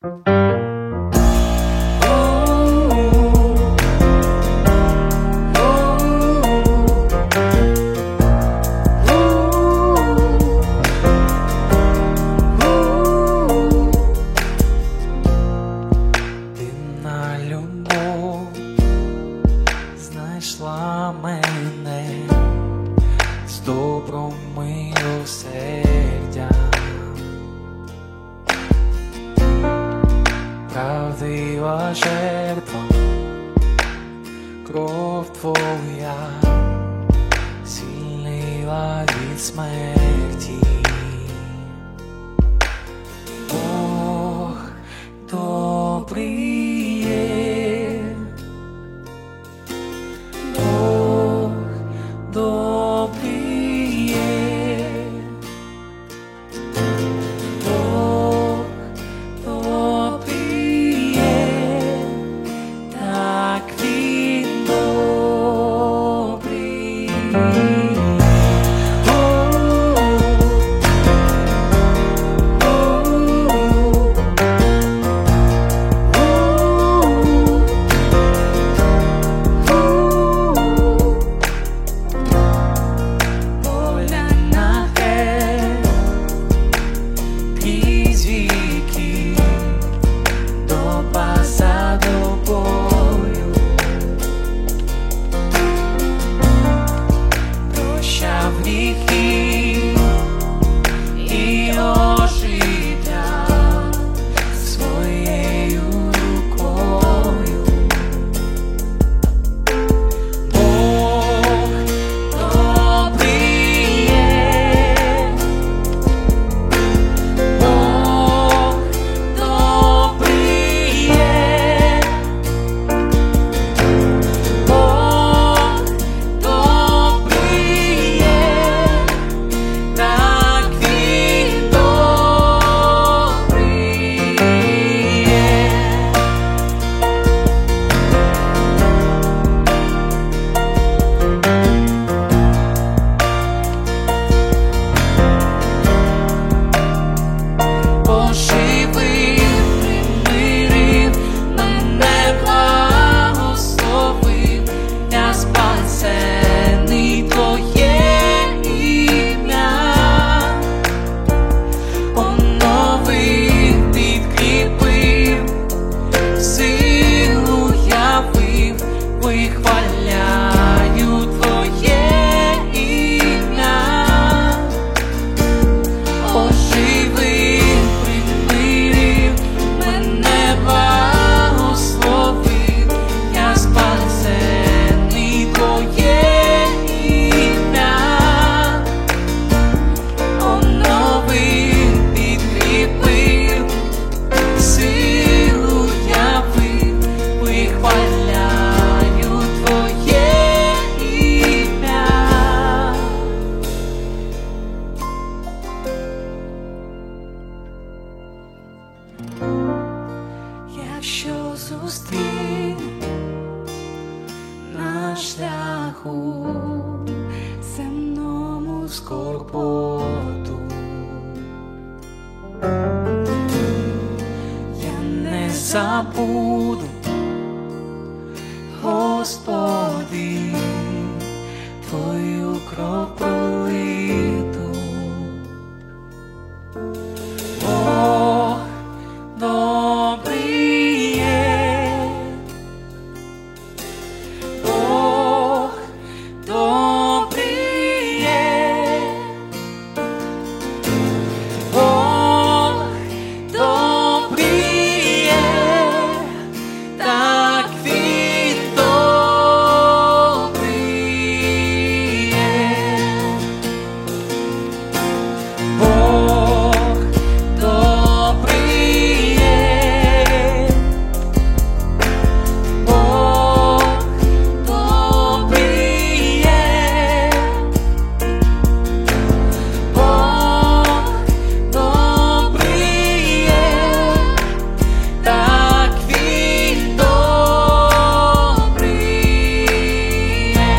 Знайшла мене з добром милосердя, правдива жертва, кров твоя звільнила від смерті. Бог добрий є, Бог добрий є, Бог добрий є, так Він добрий. Якщо зустріне на шляху земному скорботу, я не забуду, Господи, Твою кров пролиту. Бог добрий є, Бог добрий є, Бог добрий є, так Він добрий є. Бог добрий є, Бог добрий є, Бог добрий є, так Він добрий є.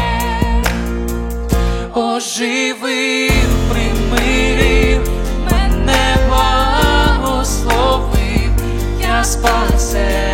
Оживив, примирив, мене благословив, я спасе.